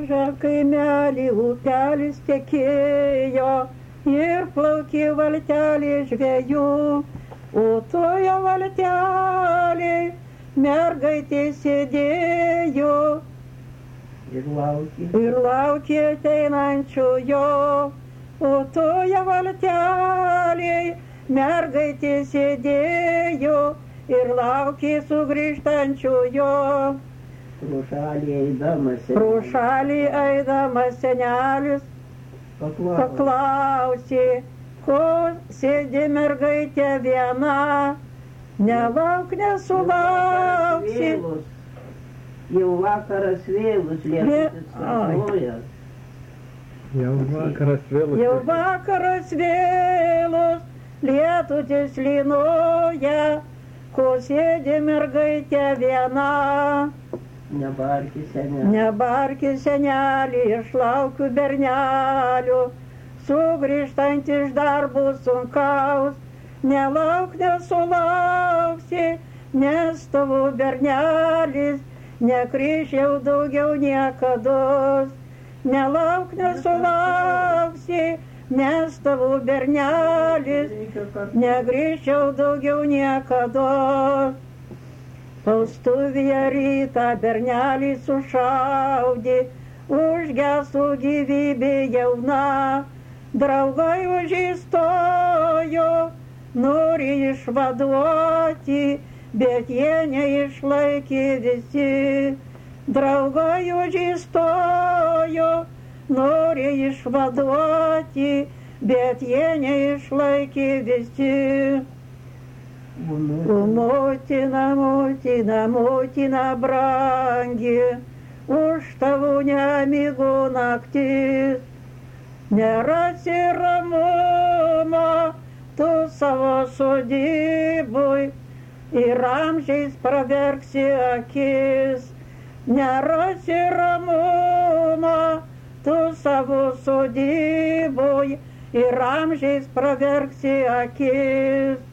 mažą kaimelį upelis tekėjo ir plaukė valtelė žvejų, o toje valtelėj mergaitė sėdėjo ir laukė ateinančiojo, o toje valtelėj mergaitė sėdėjo ir laukė sugrįžtančiojo. Pro šalį eidamas senelis paklausė, ko sėdi mergaitė viena, nelauk nesulauksi. Jau vakaras vėlus, lietutis sapnuoja. Jau vakaras vėlus, lietutis lynoja, ko sėdi mergaitė viena. Nebarki senelį, aš laukiu bernelių, sugrįžtant iš darbo sunkaus, nelauk nesulauksi, nes tavo bernelis negrįš jau daugiau niekados. Nelauk nesulauksi, nes tavo bernelis negrįš jau daugiau niekados. Spaustuvėje rytą bernelį sušaudė, užgeso gyvybė jauna. Draugai už jį stojo, nori išvaduoti, bet jie neišlaikė visi. Draugai už jį stojo, nori išvaduoti, bet jie neišlaikė visi. O motina, motina, motina brangi, už tavo nemigo naktis. Nerasi ramumo tu savo sodyboj ir amžiais praverksi akis. Nerasi ramumo tu savo sodyboj ir amžiais praverksi akis.